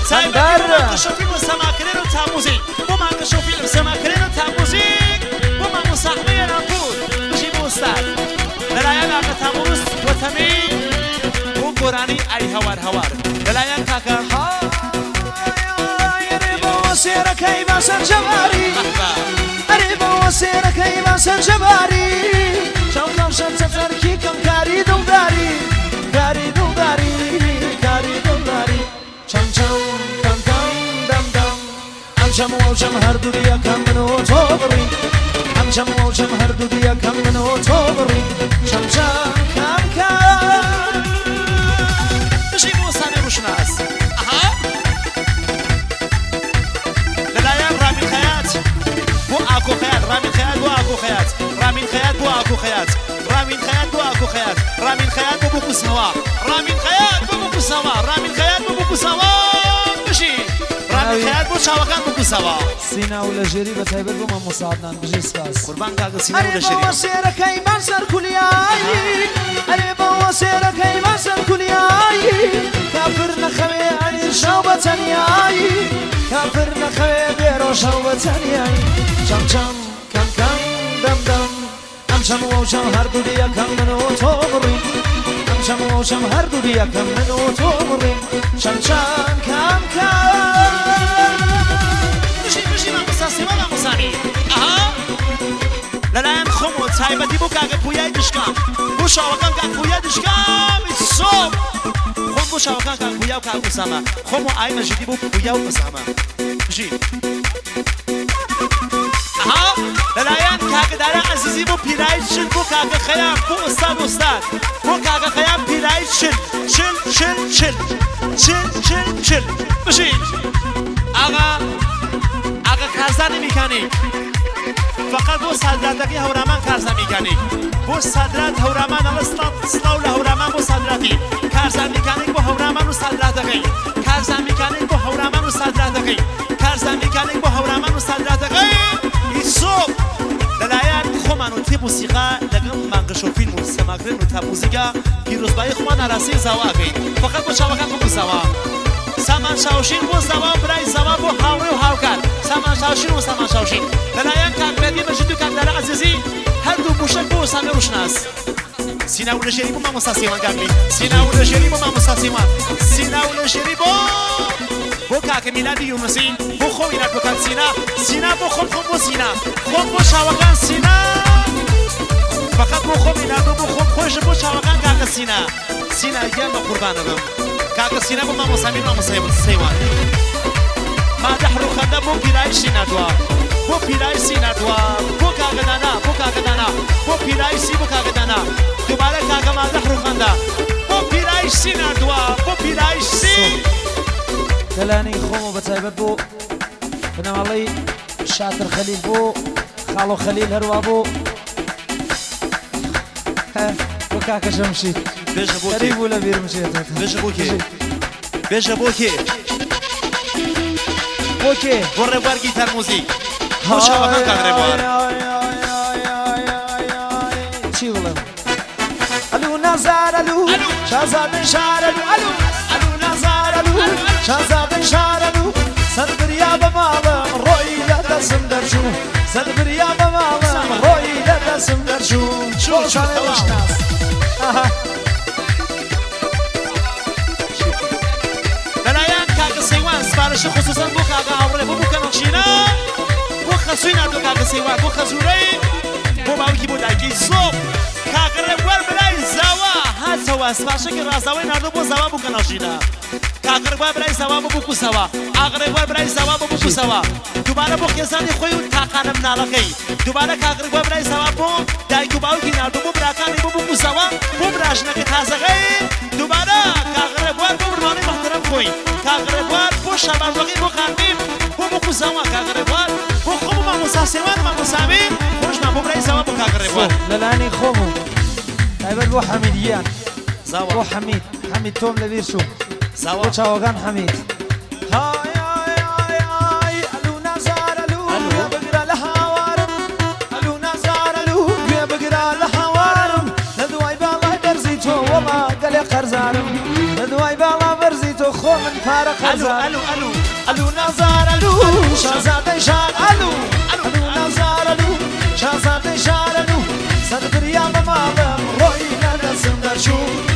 سایبەتی بۆ مانگەشەفی بۆ سەماکردن و تاموزیک بۆ مانگەشەفی سەماکردن و تاموزیک بۆ مامۆساحبەی ئێرانپور بژی بۆ ئوستاد لەلایەن ئاغا تاموز وەتەمی بۆ گۆرانی ئای هەوار هەوار لەلایەن کاکە سێرەکەی باسەر جەواری ئەرێ بەوە سێرەکەی باسەر جەواری چاوکەم شەم چەفەرکی کەم کاری دڵداری کاری دڵداری کاری دڵداری چەمچەم کەمکەم دەمدەم ئەم چەم و ئەو چەم هەردوو یەکەم من و تۆ بڕی ئەم چەم و ئەو چەم هەردوو یەکەم من و تۆ بڕی چەمچەم کەمکەم بژی بۆ سامێ ڕوشناس بۆ ئاکۆ خەیات ڕامین خەیات بۆ ئاکۆ خەیات ڕامین خەیات بۆ ئاکۆ خەیات ڕامین خەیات بۆ ئاکۆ خەیات ڕامین خەیات بۆ بکوسەوە ڕامین خەیات بۆ بکوسەوە ڕامین خەیات بۆ بکوسەوە بژی ڕامین خەیات بۆ چاوەکان بکوسەوە سینا و لەژێری بە تایبەت بۆ مامۆساعدنان بژی سپاس قوربان کاکە سینا و لەژێری ئەرێ بەوە سێرەکەی باسەر کولیایی ئەرێ بەوە سێرەکەی باسەر کولیایی کافر نەخەوێ ئەنیر شەو بە تەنیایی کافر نەخەوێ بێرۆ شەو بە تەنیایی چەمچەم کەمکەم دەمدەم ئەم چەم و ئەو چەم هەردوو یەکەم من و تۆ بڕی ئەم چەم و ئەو چەم هەردوو یەکەم من و تۆ بڕی چەمچەم کەمکەم بژی مامۆستا سێوە مامۆسانی ئەها لەلایەن خۆم و تایبەتی بۆ کاکە پویای دشکام بۆ شاوەکان کاک پویا دشکامی سۆم خۆم بۆ شاوەکان کاک پویا و کاک ئوسامە خۆم و ئای مەژیدی بۆ پویا و ئوسامە بژی ئەها لەلایەن کاکەدارە عەزیزی بۆ پیرایی چل بۆ کاکە خەیام بۆ ئوستاد ئوستاد بۆ کاکە خەیام پیرایی چل چل چل چل چل چل چل بژی ئاغا کارزانی میکانیک فقط بۆ سادراتەکەی هەورامان کارزان میکانیک بۆ سادرات هەورامان ئەڵە سڵاو لە هەورامان بۆ سادراتی کارزان میکانیک بۆ هەورامان و سادراتەکەی کارزان میکانیک بۆ هەورامان و سادراتەکەی کارزان میکانیک بۆ هەورامان و سادراتەکەی ئیسۆ لەلایەن خۆمان و تێب و سیغا لەگەڵ مانگەشەفین و سەماکردن و تاپۆزیگا پیرۆزبایی خۆمان ئاراستەی زاواکەین فقط بۆ چاوەکان بکوسەوە سامان شاوشین بۆ زەوا و برای زەوا بۆ هاوڕێ و هاوکار سامان شاوشین و سامان شاوشین لەلایەن کاکبێتی مەژید و کاکدارە عەزیزی هەردوو بوشەک بۆ سامێ ڕوشناس سینا و لەژێری بۆ مامۆستا سێوان کاکبی سینا و لەژێری بۆ مامۆستا سێوان سینا و لەژێری بۆ کاکە میلادی یونوسی بۆ خۆ میلاد بۆ کاک سینا بۆ خۆم بۆ سینا خۆم بۆ شاوەکان سینا فقط بۆ خۆ میلاد و بۆ خۆم خۆش بۆ شاوەکان کاکە سینا گیان بە قوربانە بم کاکە سینا بۆ مامۆستا سێوان مادەح ڕووخەندە بۆ پیرایی سینادووە بۆ پیرایی سینادووە بۆ کاکەدانا بۆ پیرایی سی بۆ کاکەدانا دووبارە کاکە مادەح ڕووخەندە بۆ پیرایی سینادووە بۆ پیرایی سی لەلانی خۆم و بە تایبەت بۆ بنەماڵەی شاتر خەلیل بۆ خاڵۆ خەلیل هەروە بۆ کاکە شەمشید بێژە بوو لە بیرم چێتە بێژە بۆ کێ بۆ ڕێبوار گیتار موزیک بۆ شاوەکان کاک ڕێبوار چی بڵێم ئەلو نازار ئەلو شازادەی شار ئەلو نازار ئەلو شازادەی شار ئەلو سەد بریا بە ماڵم ڕۆی لە دەسم دەرچوو سەد بریا بە ماڵم ڕۆی لە دەسم دەرچوو لەلایەن کاکە سەیوان سپارشە خصوصەن بۆ کاکە هاوڕێ بۆ کەنەقشینە بۆ خەسووی نردوو کاکە سەیوان بۆ خەزوورەی بۆ باوکی بۆ دایکی سۆ کاکە ڕێبوار بەلای زاوا هاتەوە سپارشەکی ڕازاوای نردوو بۆ زاوا بۆ کەنەقشینە کاکە ڕێبوار بەلای زاوا بۆ بکوسەوە ئاغا ڕێبوار بەلای زاوا بۆ بکوسەوە دووبارە بۆ خێزانی خۆی و تاقانە مناڵەکەی دووبارە کاکە ڕێبوار بەلای زاوا بۆ دایک و باوکی نردوو بۆ براکانی بۆ بکوسەوە بۆ براژنەکە تازەکەی دووبارە کاکە ڕێبوار بۆ بڕوانەی محتەرەم خۆی کاکە ڕێبوار بۆ شابازوەقی بۆ خانقیم بۆ بکوسەوە کاکە ڕێبوار بۆ خۆم و مامۆستا سێوان مامۆسامی خۆشمان بۆ برای زاوا بۆ کاکە ڕێبوار لەلانی خۆم و تایبەت بۆ حەمیدیان بۆ حەمید تۆم لەبیر چوو بۆ چاوەکان حەمید ئەلو نازار ئەلو گوێ بگرە لە هاوارم ئەلو نازار ئەلو گوێ بگرە لە هاوارم لە دوای باڵای بەرزی تۆ وەڵا گەلێ قەرزارم لە دوای باڵا بەرزی تۆ خۆ من پارە قەرزان الو الو ئەلو نازار ئەلو شازادەی شار ئەلو ئەلو نازار ئەلو شازادەی شار ئەلو سەر بریا بە ماڵم ڕۆی لە دەستم دەرچوو